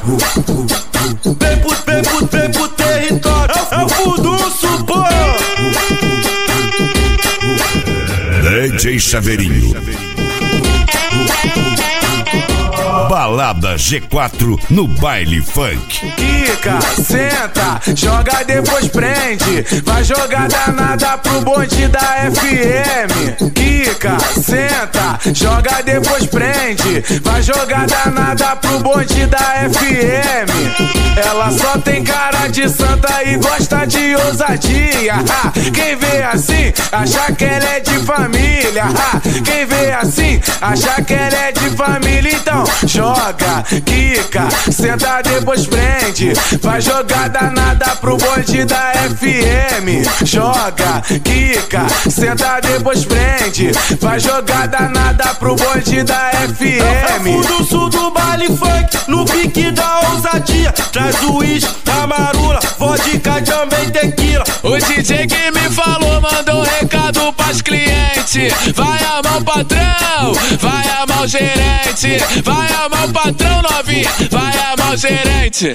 Vem pro território, é o Furdunço, pô. DJ Chaveirinho. Balada G4 no baile funk. Quica, senta, joga depois prende. Vai jogar danada pro bonde da FM. Quica, senta, joga depois prende. Vai jogar danada pro bonde da FM. Ela só tem cara de santa e gosta de ousadia. Quem vê assim, acha que ela é de família. Quem vê assim, acha que ela é de família. Então joga, quica, senta depois prende. Vai jogar danada pro bonde da FM. Joga, quica, senta depois prende. Vai jogar danada pro bonde da FM. É do sul do baile funk, no pique da ousadia. Traz o uísque, a marula, vodka, também tequila. O DJ que me falou mandou um recado pras clientes. Vai amar o patrão, vai amar o gerente. Vai amar o patrão novinha, vai amar o gerente.